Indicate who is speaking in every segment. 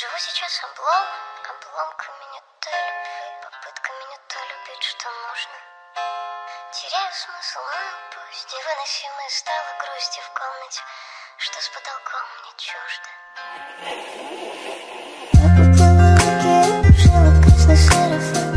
Speaker 1: Живу сейчас обломками не той любви, попытками не то любить, что нужно. Теряю смысл, ну пусть невыносимой стала грусти в комнате, что с потолком мне чуждо.
Speaker 2: Я купила лаки, шила красный сарафан.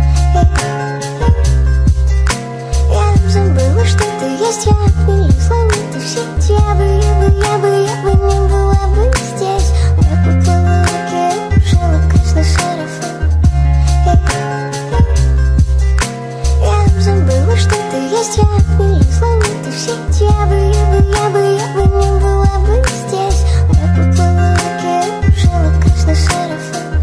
Speaker 2: Я забыла, что ты есть, я влезла в эту сеть. Я бы не была бы здесь. Я купила лаки, шила красный сарафан. Я забыла, что ты есть, я влезла в эту сеть. Я бы не была бы здесь. Я купила лаки, шила красный сарафан.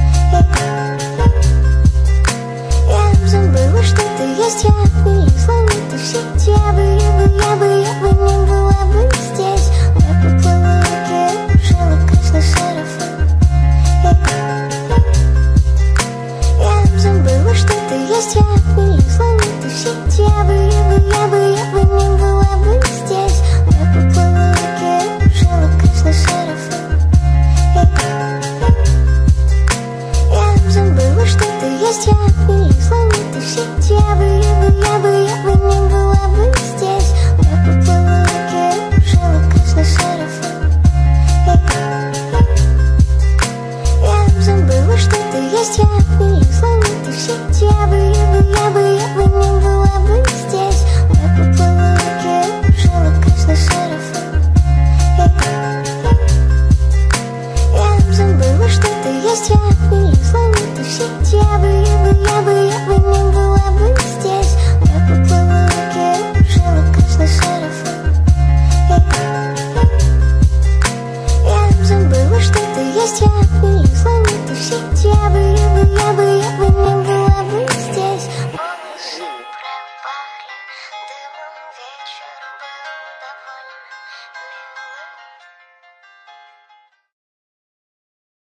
Speaker 2: Я забыла, что ты есть, я влезла в эту сеть. Я бы не была бы здесь. Я купила лаки, шила красный сарафан. Я забыла, что ты есть, я влезла в эту сеть. Я бы не была бы здесь. Я купила лаки, шила красный сарафан. Я забыла, что ты есть, я влезла в эту сеть. Я бы не была бы здесь. Я купила лаки, шила красный сарафан. Я забыла, что ты есть, я влезла в эту сеть. Я бы не была бы здесь. Я купила лаки, шила красный сарафан. Я забыла, что ты есть, я влезла в эту сеть. Я бы